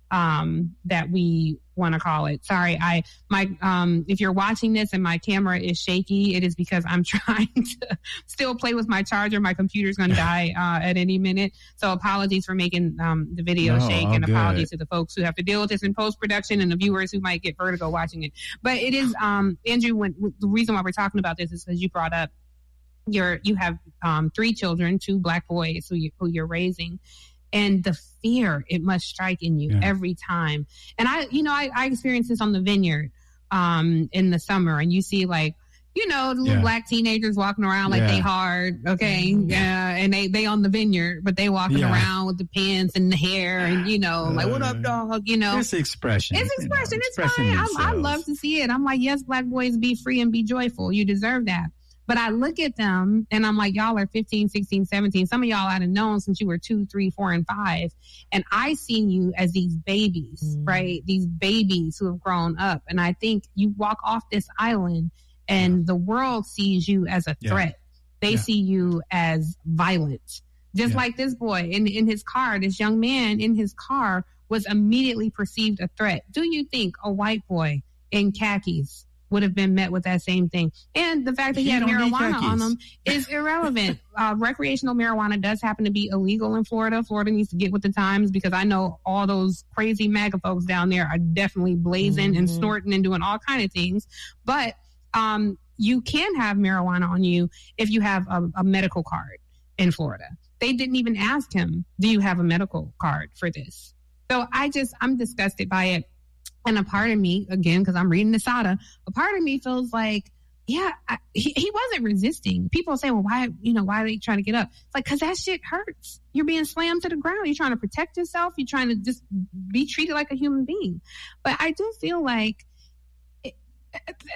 um, that we want to call it. Sorry, I, my, um, if you're watching this and my camera is shaky, it is because I'm trying to still play with my charger. My computer's going to die uh, at any minute. So apologies for making um, the video no, shake, and good. apologies to the folks who have to deal with this in post-production and the viewers who might get vertigo watching it. But it is, um, Andrew, when, the reason why we're talking about this is because you brought up your, you have um, three children, two Black boys who, you, who you're raising. And the fear it must strike in you yeah. every time. And I, you know, I, I experienced this on the Vineyard um, in the summer, and you see like, you know, the little yeah. Black teenagers walking around like yeah. they hard, okay, yeah, and they they on the Vineyard, but they walking yeah. around with the pants and the hair, and you know, uh, like what up, dog? You know, it's expression. It's expression. You know, it's fine. I, I love to see it. I'm like, yes, Black boys, be free and be joyful. You deserve that. But I look at them and I'm like, y'all are fifteen, sixteen, seventeen. Some of y'all I'd have known since you were two, three, four, and five. And I see you as these babies, mm. right? These babies who have grown up. And I think you walk off this island and yeah. the world sees you as a threat. Yeah. They yeah. see you as violent. Just yeah. like this boy in, in his car, this young man in his car was immediately perceived a threat. Do you think a white boy in khakis would have been met with that same thing? And the fact that he, he had marijuana on him is irrelevant. uh, recreational marijuana does happen to be illegal in Florida. Florida needs to get with the times, because I know all those crazy MAGA folks down there are definitely blazing mm-hmm. and snorting and doing all kind of things. But um, you can have marijuana on you if you have a, a medical card in Florida. They didn't even ask him, do you have a medical card for this? So I just, I'm disgusted by it. And a part of me, again, because I'm reading Asada, a part of me feels like, yeah, I, he, he wasn't resisting. People say, well, why, you know, why are they trying to get up? It's like, because that shit hurts. You're being slammed to the ground. You're trying to protect yourself. You're trying to just be treated like a human being. But I do feel like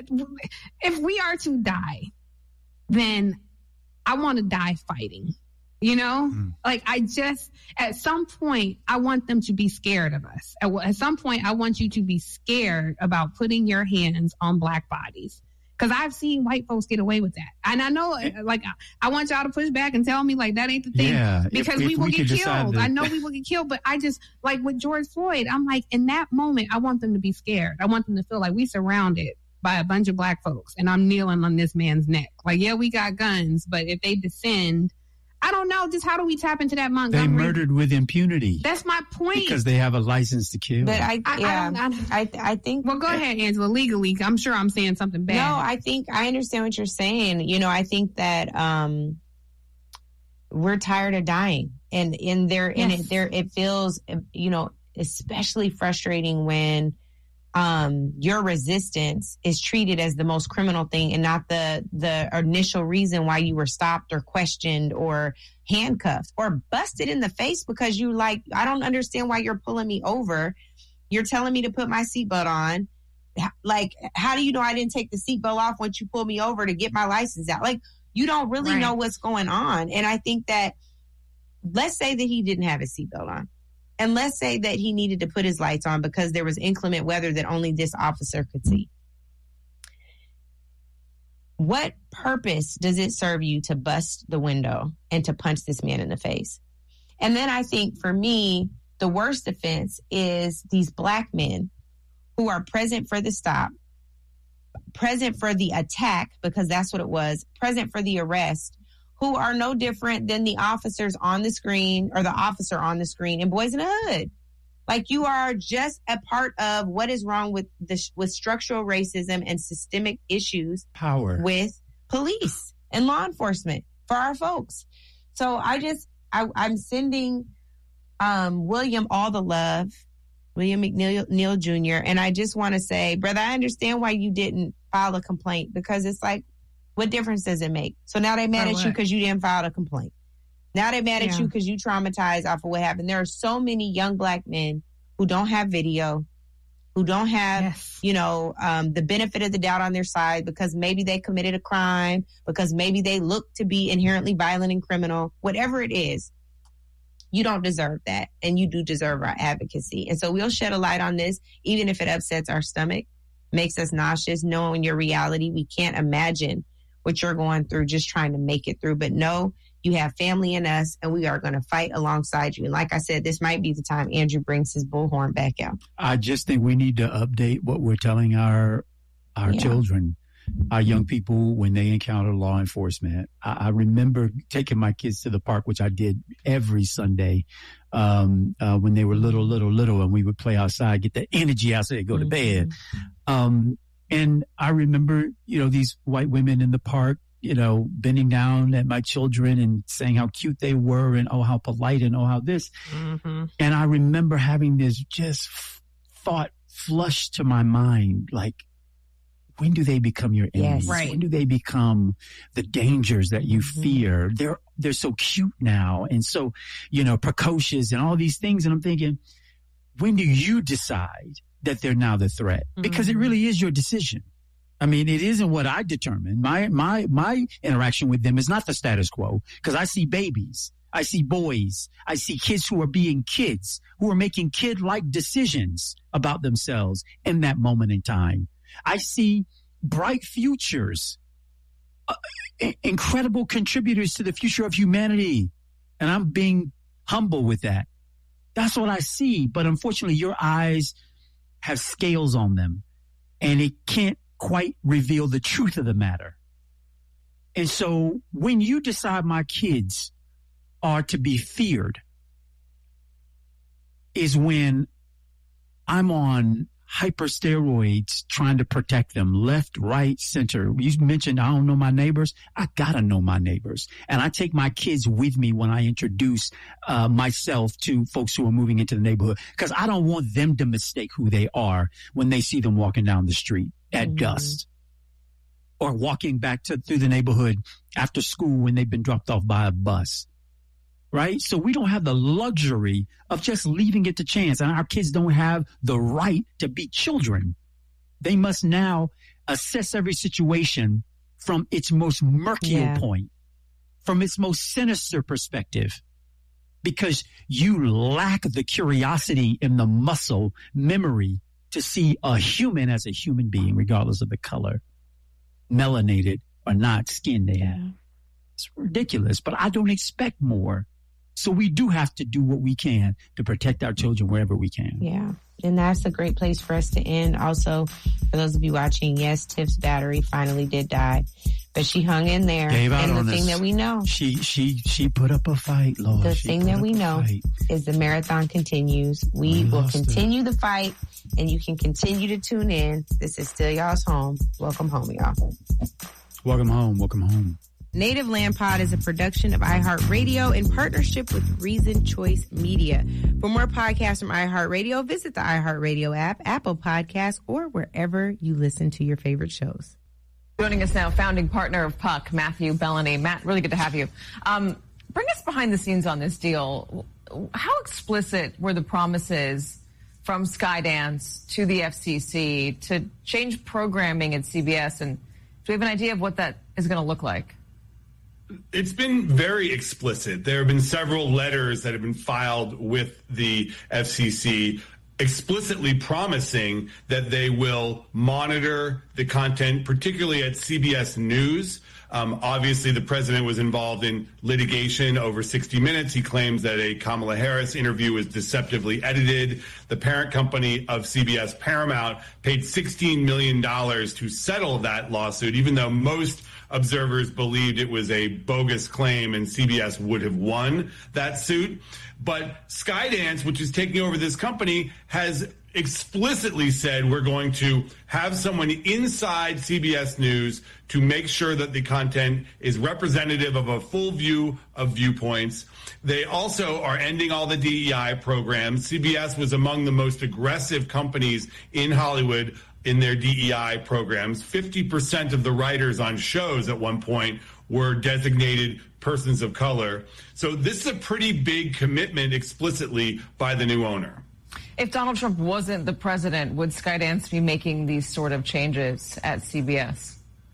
if we are to die, then I want to die fighting. You know, mm. like I just, at some point, I want them to be scared of us. At, at some point, I want you to be scared about putting your hands on Black bodies. Because I've seen white folks get away with that. And I know, like, I want y'all to push back and tell me, like, that ain't the thing. Yeah, because if, if we will we get killed. That... I know we will get killed. But I just, like, with George Floyd, I'm like, in that moment, I want them to be scared. I want them to feel like we surrounded by a bunch of Black folks. And I'm kneeling on this man's neck. Like, yeah, we got guns. But if they descend... I don't know. Just how do we tap into that Montgomery? They murdered with impunity. That's my point. Because they have a license to kill. But I, I, yeah, I, I, I think. Well, go ahead, Angela. Legally, I'm sure I'm saying something bad. No, I think I understand what you're saying. You know, I think that um, we're tired of dying, and in there, yes. and it there, it feels, you know, especially frustrating when um, your resistance is treated as the most criminal thing and not the the initial reason why you were stopped or questioned or handcuffed or busted in the face because you like, I don't understand why you're pulling me over. You're telling me to put my seatbelt on. Like, how do you know I didn't take the seatbelt off once you pulled me over to get my license out? Like, you don't really right. know what's going on. And I think that, let's say that he didn't have his seatbelt on. And let's say that he needed to put his lights on because there was inclement weather that only this officer could see. What purpose does it serve you to bust the window and to punch this man in the face? And then I think for me, the worst offense is these Black men who are present for the stop, present for the attack, because that's what it was, present for the arrest, who are no different than the officers on the screen or the officer on the screen in Boys in the Hood. Like, you are just a part of what is wrong with the with structural racism and systemic issues power with police and law enforcement for our folks. So I just, I, I'm sending um, William all the love, William McNeil Junior And I just want to say, brother, I understand why you didn't file a complaint, because it's like, what difference does it make? So now they're mad at you because you didn't file a complaint. Now they're mad yeah. at you because you traumatized off of what happened. There are so many young Black men who don't have video, who don't have, yes. you know, um, the benefit of the doubt on their side because maybe they committed a crime, because maybe they look to be inherently violent and criminal, whatever it is. You don't deserve that. And you do deserve our advocacy. And so we'll shed a light on this, even if it upsets our stomach, makes us nauseous, knowing your reality. We can't imagine what you're going through, just trying to make it through. But no, you have family in us, and we are going to fight alongside you. And like I said, this might be the time Andrew brings his bullhorn back out. I just think we need to update what we're telling our our yeah. children, our young people, when they encounter law enforcement. I, I remember taking my kids to the park, which I did every Sunday um, uh, when they were little, little, little, and we would play outside, get the energy outside, go to mm-hmm. bed. Um, And I remember, you know, these white women in the park, you know, bending down at my children and saying how cute they were and, oh, how polite and, oh, how this. Mm-hmm. And I remember having this just f- thought flush to my mind, like, when do they become your enemies? Yes, right. When do they become the dangers that you mm-hmm. fear? They're, they're so cute now and so, you know, precocious and all these things. And I'm thinking, when do you decide that they're now the threat? Because mm-hmm. it really is your decision. I mean, it isn't what I determine. My my my interaction with them is not the status quo, because I see babies, I see boys, I see kids who are being kids, who are making kid-like decisions about themselves in that moment in time. I see bright futures, uh, incredible contributors to the future of humanity, and I'm being humble with that. That's what I see. But unfortunately, your eyes have scales on them, and it can't quite reveal the truth of the matter. And so when you decide my kids are to be feared is when I'm on hyper steroids trying to protect them left, right, center. You mentioned I don't know my neighbors. I gotta know my neighbors. And I take my kids with me when I introduce uh, myself to folks who are moving into the neighborhood, because I don't want them to mistake who they are when they see them walking down the street at mm-hmm. dusk or walking back to through the neighborhood after school when they've been dropped off by a bus. Right? So we don't have the luxury of just leaving it to chance. And our kids don't have the right to be children. They must now assess every situation from its most murkier yeah. point from its most sinister perspective, because you lack the curiosity and the muscle memory to see a human as a human being, regardless of the color, melanated or not, skin they have. It's ridiculous, but I don't expect more. So we do have to do what we can to protect our children wherever we can. Yeah. And that's a great place for us to end. Also, for those of you watching, yes, Tiff's battery finally did die, but she hung in there. Gave out and the on thing us. that we know, she she she put up a fight, Lord. the She thing put that up we a know fight. is the marathon continues. We, We will lost continue the fight, and you can continue to tune in. This is still y'all's home. Welcome home, y'all. Welcome home. Welcome home. Native Land Pod is a production of iHeartRadio in partnership with Reason Choice Media. For more podcasts from iHeartRadio, visit the iHeartRadio app, Apple Podcasts, or wherever you listen to your favorite shows. Joining us now, founding partner of Puck, Matthew Bellany. Matt, really good to have you. Um, bring us behind the scenes on this deal. How explicit were the promises from Skydance to the F C C to change programming at C B S? And do we have an idea of what that is going to look like? It's been very explicit. There have been several letters that have been filed with the F C C explicitly promising that they will monitor the content, particularly at C B S News. Um, obviously, the president was involved in litigation over sixty minutes. He claims that a Kamala Harris interview was deceptively edited. The parent company of C B S, Paramount, paid sixteen million dollars to settle that lawsuit, even though most observers believed it was a bogus claim and C B S would have won that suit. But Skydance, which is taking over this company, has explicitly said we're going to have someone inside C B S News to make sure that the content is representative of a full view of viewpoints. They also are ending all the D E I programs. C B S was among the most aggressive companies in Hollywood in their D E I programs. fifty percent of the writers on shows at one point were designated persons of color. So this is a pretty big commitment explicitly by the new owner. If Donald Trump wasn't the president, would Skydance be making these sort of changes at C B S?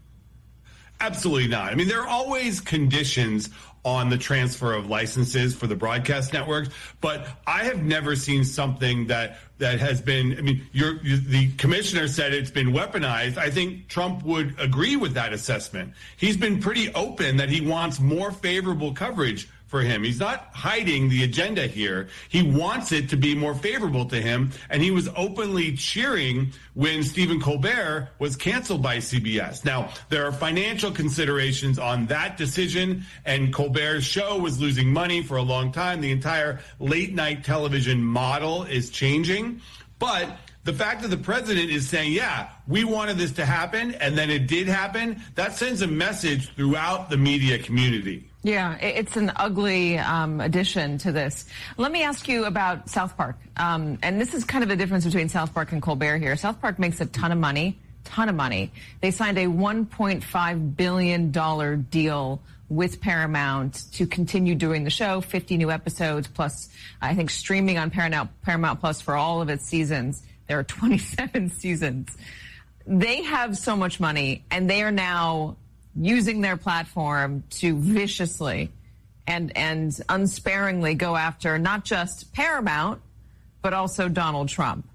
Absolutely not. I mean, there are always conditions on the transfer of licenses for the broadcast networks, but I have never seen something that that has been, I mean, you're, you, the commissioner said it's been weaponized. I think Trump would agree with that assessment. He's been pretty open that he wants more favorable coverage for him. He's not hiding the agenda here. He wants it to be more favorable to him, and he was openly cheering when Stephen Colbert was canceled by C B S. Now, there are financial considerations on that decision, and Colbert's show was losing money for a long time. The entire late-night television model is changing, but the fact that the president is saying, yeah, we wanted this to happen, and then it did happen, that sends a message throughout the media community. Yeah, it's an ugly um, addition to this. Let me ask you about South Park. Um, and this is kind of the difference between South Park and Colbert here. South Park makes a ton of money, ton of money. They signed a one point five billion dollars deal with Paramount to continue doing the show, fifty new episodes, plus I think streaming on Paramount, Paramount Plus for all of its seasons. There are twenty-seven seasons. They have so much money, and they are now using their platform to viciously and and unsparingly go after not just Paramount, but also Donald Trump.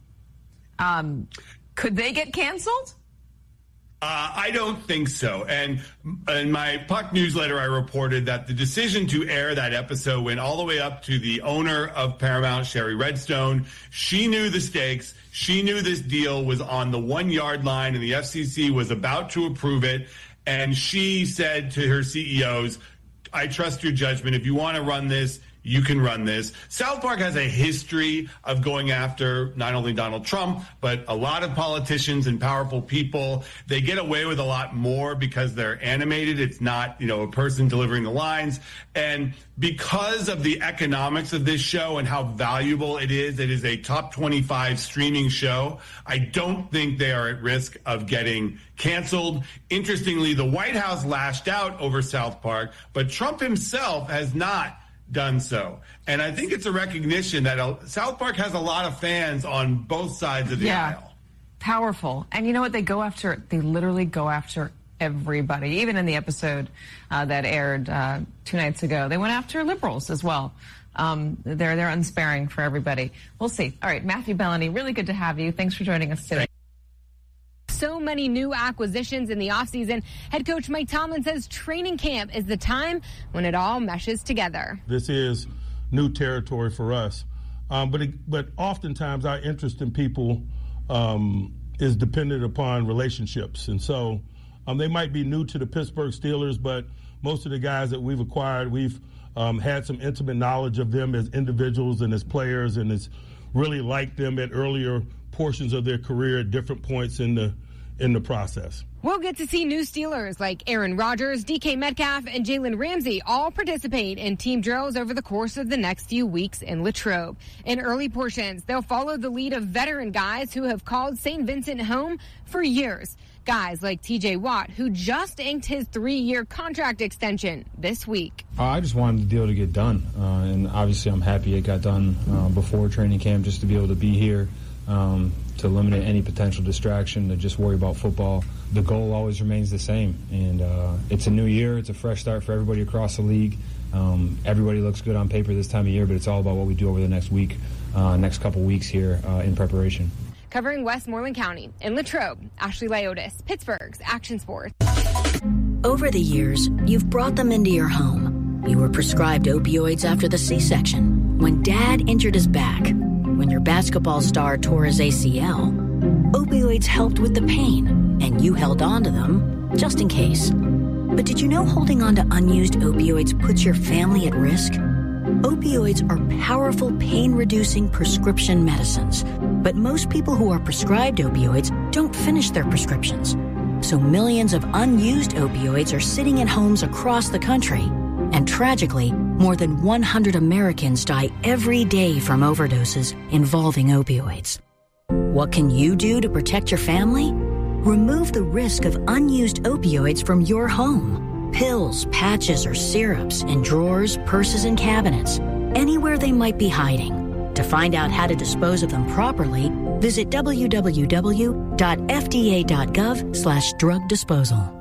Um, could they get canceled? Uh, I don't think so. And in my Puck newsletter, I reported that the decision to air that episode went all the way up to the owner of Paramount, Sherry Redstone. She knew the stakes. She knew this deal was on the one yard line, and the F C C was about to approve it. And she said to her C E Os, I trust your judgment. If you want to run this, you can run this. South Park has a history of going after not only Donald Trump, but a lot of politicians and powerful people. They get away with a lot more because they're animated. It's not, you know, a person delivering the lines. And because of the economics of this show and how valuable it is, it is a top twenty-five streaming show. I don't think they are at risk of getting canceled. Interestingly, the White House lashed out over South Park, but Trump himself has not done so. And I think it's a recognition that South Park has a lot of fans on both sides of the yeah. aisle. Powerful. And you know what? They go after, they literally go after everybody. Even in the episode uh, that aired uh, two nights ago, they went after liberals as well. Um, they're they're unsparing for everybody. We'll see. All right, Matthew Bellany, really good to have you. Thanks for joining us today. So many new acquisitions in the offseason. Head coach Mike Tomlin says training camp is the time when it all meshes together. This is new territory for us. Um, but, it, but oftentimes our interest in people um, is dependent upon relationships. And so um, they might be new to the Pittsburgh Steelers, but most of the guys that we've acquired, we've um, had some intimate knowledge of them as individuals and as players, and it's really liked them at earlier portions of their career at different points in the in the process. We'll get to see new Steelers like Aaron Rodgers, D K Metcalf, and Jalen Ramsey all participate in team drills over the course of the next few weeks in Latrobe. In early portions, they'll follow the lead of veteran guys who have called Saint Vincent home for years. Guys like T J Watt, who just inked his three-year contract extension this week. Uh, I just wanted the deal to get done, uh, and obviously I'm happy it got done uh, before training camp, just to be able to be here, um, to eliminate any potential distraction, to just worry about football. The goal always remains the same, and uh, it's a new year. It's a fresh start for everybody across the league. Um, everybody looks good on paper this time of year, but it's all about what we do over the next week, uh, next couple weeks here uh, in preparation. Covering Westmoreland County, in Latrobe, Ashley Liotis, Pittsburgh's Action Sports. Over the years, you've brought them into your home. You were prescribed opioids after the C-section, when Dad injured his back, when your basketball star tore his A C L. Opioids helped with the pain, and you held on to them just in case. But did you know holding on to unused opioids puts your family at risk? Opioids are powerful pain-reducing prescription medicines, but most people who are prescribed opioids don't finish their prescriptions. So millions of unused opioids are sitting in homes across the country. And tragically, more than one hundred Americans die every day from overdoses involving opioids. What can you do to protect your family? Remove the risk of unused opioids from your home. Pills, patches, or syrups in drawers, purses, and cabinets, anywhere they might be hiding. To find out how to dispose of them properly, visit w w w dot f d a dot gov slash drug disposal.